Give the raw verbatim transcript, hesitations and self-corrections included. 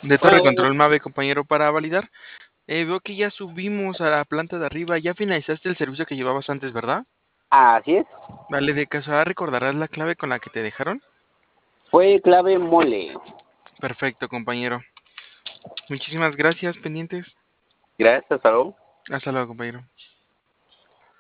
De Hola, Torre buenas. Control Mave, compañero, para validar. Eh, veo que ya subimos a la planta de arriba. Ya finalizaste el servicio que llevabas antes, ¿verdad? Así es. Vale, de casualidad recordarás la clave con la que te dejaron. Fue clave mole. Perfecto, compañero. Muchísimas gracias, pendientes. Gracias, hasta luego. Hasta luego, compañero.